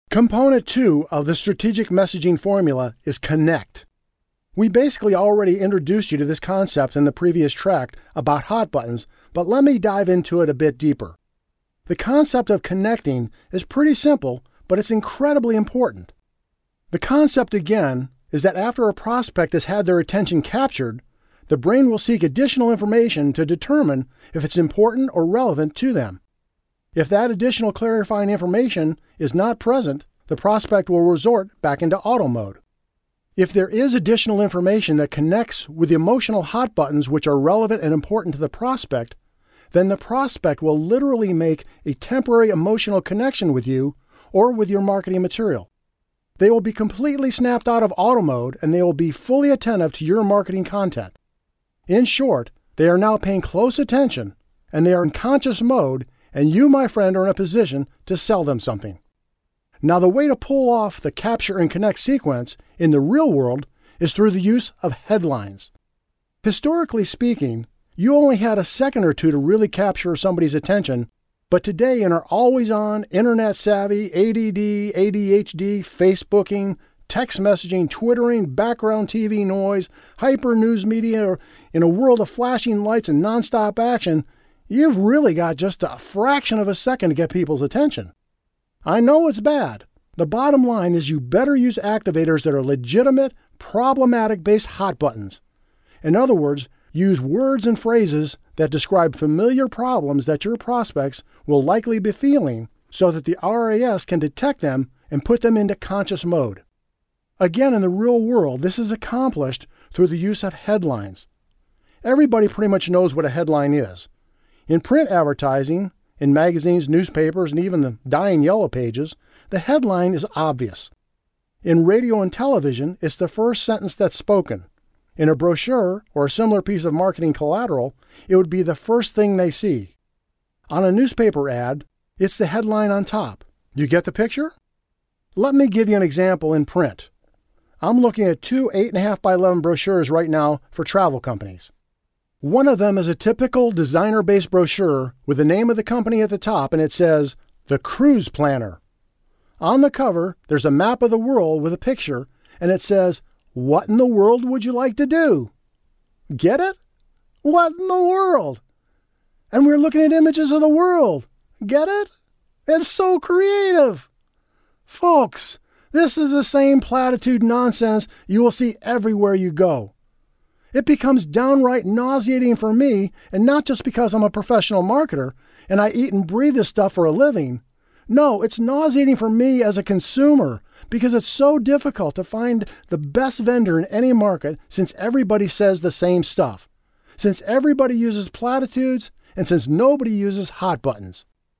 Component 2 of the strategic messaging formula is connect. We basically already introduced you to this concept in the previous track about hot buttons, but let me dive into it a bit deeper. The concept of connecting is pretty simple, but it's incredibly important. The concept, again, is that after a prospect has had their attention captured, the brain will seek additional information to determine if it's important or relevant to them. If that additional clarifying information is not present, the prospect will resort back into auto mode. If there is additional information that connects with the emotional hot buttons which are relevant and important to the prospect, then the prospect will literally make a temporary emotional connection with you or with your marketing material. They will be completely snapped out of auto mode and they will be fully attentive to your marketing content. In short, they are now paying close attention and they are in conscious mode, and you, my friend, are in a position to sell them something. Now, the way to pull off the capture and connect sequence in the real world is through the use of headlines. Historically speaking, you only had a second or two to really capture somebody's attention, but today in our always-on, internet-savvy, ADD, ADHD, Facebooking, text messaging, Twittering, background TV noise, hyper-news media, or in a world of flashing lights and nonstop action, you've really got just a fraction of a second to get people's attention. I know it's bad. The bottom line is you better use activators that are legitimate, problematic-based hot buttons. In other words, use words and phrases that describe familiar problems that your prospects will likely be feeling so that the RAS can detect them and put them into conscious mode. Again, in the real world, this is accomplished through the use of headlines. Everybody pretty much knows what a headline is. In print advertising, in magazines, newspapers, and even the dying yellow pages, the headline is obvious. In radio and television, it's the first sentence that's spoken. In a brochure or a similar piece of marketing collateral, it would be the first thing they see. On a newspaper ad, it's the headline on top. You get the picture? Let me give you an example in print. I'm looking at two 8.5 by 11 brochures right now for travel companies. One of them is a typical designer-based brochure with the name of the company at the top, and it says, The Cruise Planner. On the cover, there's a map of the world with a picture, and it says, What in the world would you like to do? Get it? What in the world? And we're looking at images of the world. Get it? It's so creative. Folks, this is the same platitude nonsense you will see everywhere you go. It becomes downright nauseating for me, and not just because I'm a professional marketer and I eat and breathe this stuff for a living. No, it's nauseating for me as a consumer because it's so difficult to find the best vendor in any market since everybody says the same stuff, since everybody uses platitudes, and since nobody uses hot buttons.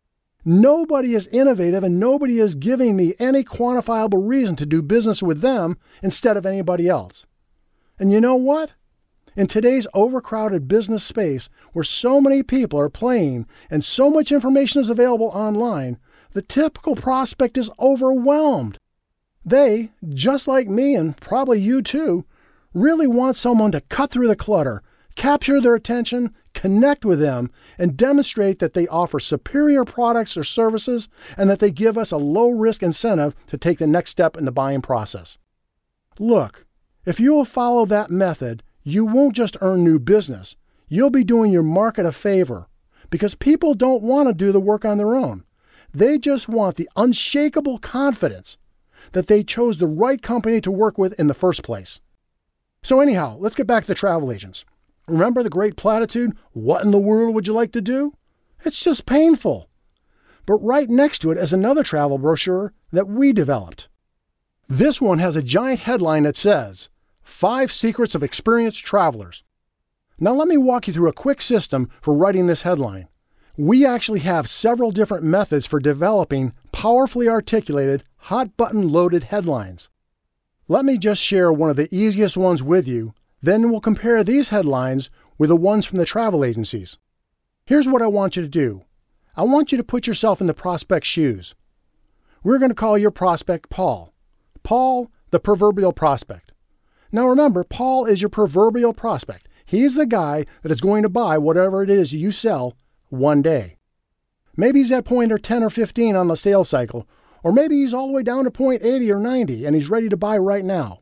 Nobody is innovative and nobody is giving me any quantifiable reason to do business with them instead of anybody else. And you know what? In today's overcrowded business space, where so many people are playing and so much information is available online, the typical prospect is overwhelmed. They, just like me and probably you too, really want someone to cut through the clutter, capture their attention, connect with them, and demonstrate that they offer superior products or services and that they give us a low-risk incentive to take the next step in the buying process. Look, if you will follow that method, you won't just earn new business. You'll be doing your market a favor because people don't want to do the work on their own. They just want the unshakable confidence that they chose the right company to work with in the first place. So anyhow, let's get back to the travel agents. Remember the great platitude, what in the world would you like to do? It's just painful. But right next to it is another travel brochure that we developed. This one has a giant headline that says, 5 Secrets of Experienced Travelers. Now let me walk you through a quick system for writing this headline. We actually have several different methods for developing powerfully articulated, hot-button loaded headlines. Let me just share one of the easiest ones with you, then we'll compare these headlines with the ones from the travel agencies. Here's what I want you to do. I want you to put yourself in the prospect's shoes. We're going to call your prospect Paul. Paul, the proverbial prospect. Now remember, Paul is your proverbial prospect. He's the guy that is going to buy whatever it is you sell one day. Maybe he's at point or 10 or 15 on the sales cycle, Or maybe he's all the way down to point 80 or 90 and he's ready to buy right now.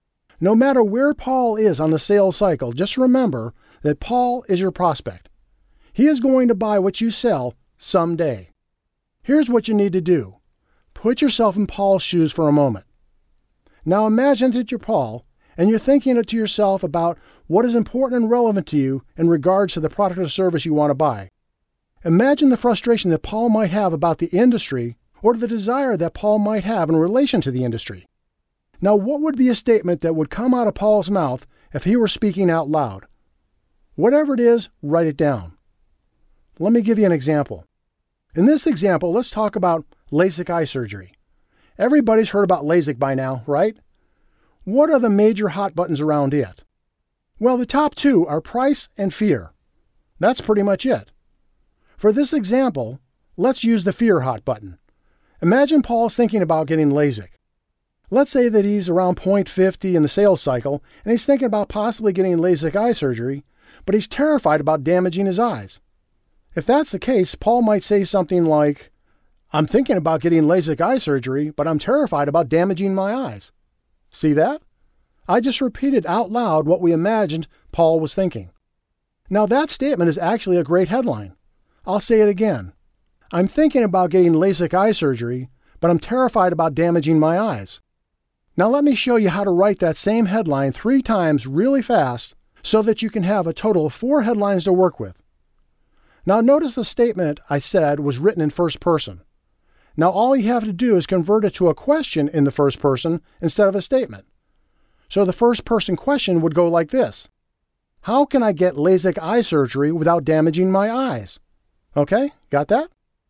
No matter where Paul is on the sales cycle, just remember that Paul is your prospect. He is going to buy what you sell someday. Here's what you need to do. Put yourself in Paul's shoes for a moment. Now imagine that you're Paul and you're thinking to yourself about what is important and relevant to you in regards to the product or service you want to buy. Imagine the frustration that Paul might have about the industry or the desire that Paul might have in relation to the industry. Now, what would be a statement that would come out of Paul's mouth if he were speaking out loud? Whatever it is, write it down. Let me give you an example. In this example, let's talk about LASIK eye surgery. Everybody's heard about LASIK by now, right? What are the major hot buttons around it? Well, the top two are price and fear. That's pretty much it. For this example, let's use the fear hot button. Imagine Paul's thinking about getting LASIK. Let's say that he's around point 50 in the sales cycle and he's thinking about possibly getting LASIK eye surgery, but he's terrified about damaging his eyes. If that's the case, Paul might say something like, I'm thinking about getting LASIK eye surgery, but I'm terrified about damaging my eyes. See that? I just repeated out loud what we imagined Paul was thinking. Now that statement is actually a great headline. I'll say it again. I'm thinking about getting LASIK eye surgery, but I'm terrified about damaging my eyes. Now let me show you how to write that same headline 3 times really fast so that you can have a total of 4 headlines to work with. Now notice the statement I said was written in first person. Now all you have to do is convert it to a question in the first person instead of a statement. So the first person question would go like this. How can I get LASIK eye surgery without damaging my eyes? Okay, got that?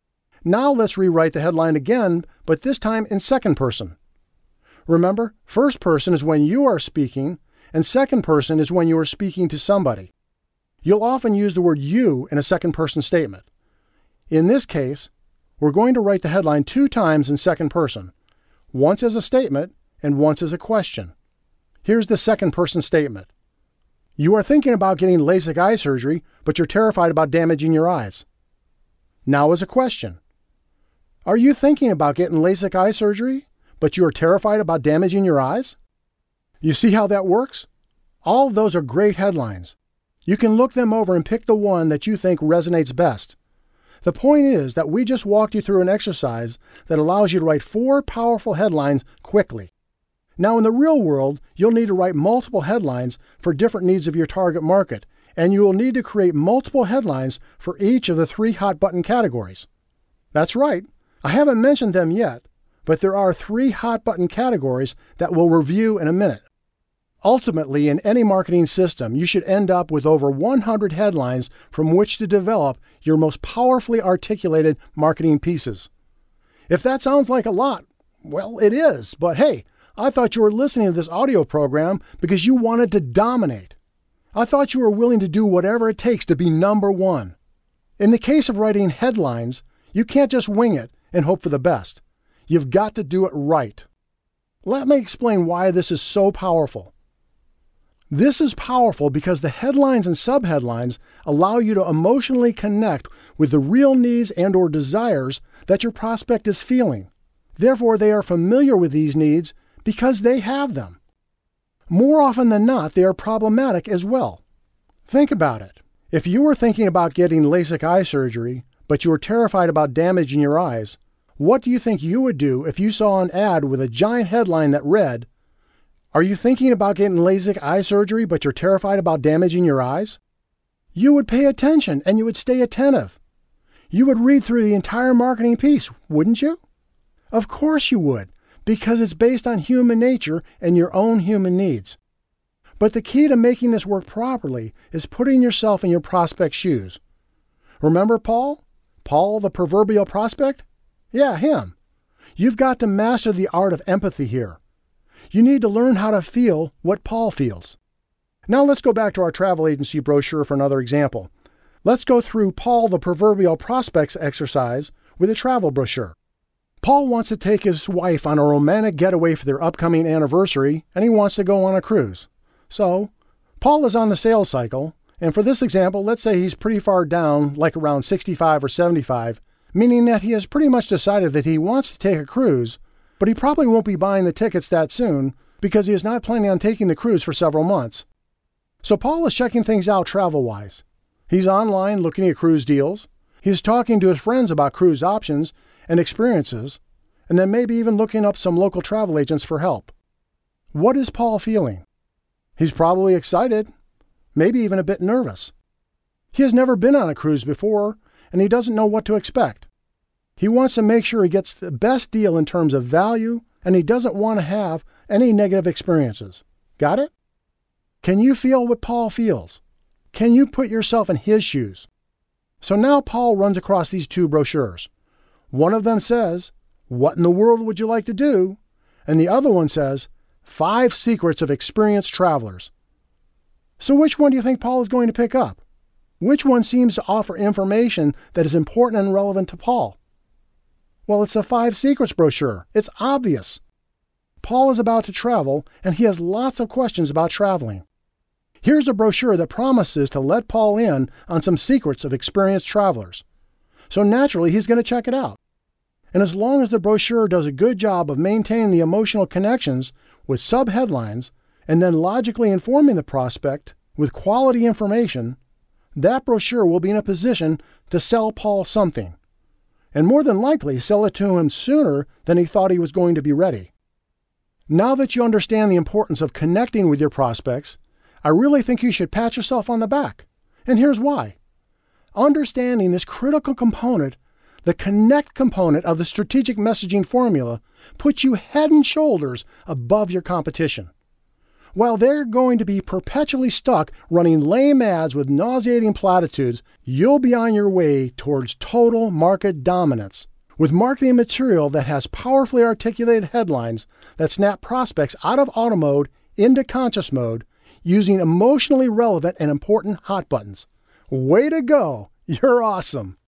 Now let's rewrite the headline again, but this time in second person. Remember, first person is when you are speaking, and second person is when you are speaking to somebody. You'll often use the word you in a second person statement. In this case, we're going to write the headline 2 times in second person, once as a statement and once as a question. Here's the second person statement. You are thinking about getting LASIK eye surgery, but you're terrified about damaging your eyes. Now as a question. Are you thinking about getting LASIK eye surgery, but you are terrified about damaging your eyes? You see how that works? All of those are great headlines. You can look them over and pick the one that you think resonates best. The point is that we just walked you through an exercise that allows you to write 4 powerful headlines quickly. Now in the real world, you'll need to write multiple headlines for different needs of your target market, and you will need to create multiple headlines for each of the 3 hot button categories. That's right, I haven't mentioned them yet, but there are 3 hot button categories that we'll review in a minute. Ultimately, in any marketing system, you should end up with over 100 headlines from which to develop your most powerfully articulated marketing pieces. If that sounds like a lot, well, it is, but hey, I thought you were listening to this audio program because you wanted to dominate. I thought you were willing to do whatever it takes to be number one. In the case of writing headlines, you can't just wing it and hope for the best. You've got to do it right. Let me explain why this is so powerful. This is powerful because the headlines and subheadlines allow you to emotionally connect with the real needs and/or desires that your prospect is feeling. Therefore, they are familiar with these needs because they have them. More often than not, they are problematic as well. Think about it. If you were thinking about getting LASIK eye surgery, but you were terrified about damaging your eyes, what do you think you would do if you saw an ad with a giant headline that read, "Are you thinking about getting LASIK eye surgery, but you're terrified about damaging your eyes?" You would pay attention and you would stay attentive. You would read through the entire marketing piece, wouldn't you? Of course you would, because it's based on human nature and your own human needs. But the key to making this work properly is putting yourself in your prospect's shoes. Remember Paul? Paul, the proverbial prospect? Yeah, him. You've got to master the art of empathy here. You need to learn how to feel what Paul feels. Now let's go back to our travel agency brochure for another example. Let's go through Paul the proverbial prospects exercise with a travel brochure. Paul wants to take his wife on a romantic getaway for their upcoming anniversary, and he wants to go on a cruise. So, Paul is on the sales cycle, and for this example, let's say he's pretty far down, like around 65 or 75, meaning that he has pretty much decided that he wants to take a cruise, but he probably won't be buying the tickets that soon because he is not planning on taking the cruise for several months. So Paul is checking things out travel-wise. He's online looking at cruise deals. He's talking to his friends about cruise options and experiences, and then maybe even looking up some local travel agents for help. What is Paul feeling? He's probably excited, maybe even a bit nervous. He has never been on a cruise before, and he doesn't know what to expect. He wants to make sure he gets the best deal in terms of value, and he doesn't want to have any negative experiences. Got it? Can you feel what Paul feels? Can you put yourself in his shoes? So now Paul runs across these two brochures. One of them says, "What in the world would you like to do?" And the other one says, "5 secrets of experienced travelers." So which one do you think Paul is going to pick up? Which one seems to offer information that is important and relevant to Paul? Well, it's a 5 secrets brochure. It's obvious. Paul is about to travel, and he has lots of questions about traveling. Here's a brochure that promises to let Paul in on some secrets of experienced travelers. So naturally, he's going to check it out. And as long as the brochure does a good job of maintaining the emotional connections with sub-headlines and then logically informing the prospect with quality information, that brochure will be in a position to sell Paul something, and more than likely sell it to him sooner than he thought he was going to be ready. Now that you understand the importance of connecting with your prospects, I really think you should pat yourself on the back. And here's why. Understanding this critical component, the connect component of the strategic messaging formula, puts you head and shoulders above your competition. While they're going to be perpetually stuck running lame ads with nauseating platitudes, you'll be on your way towards total market dominance with marketing material that has powerfully articulated headlines that snap prospects out of auto mode into conscious mode using emotionally relevant and important hot buttons. Way to go! You're awesome!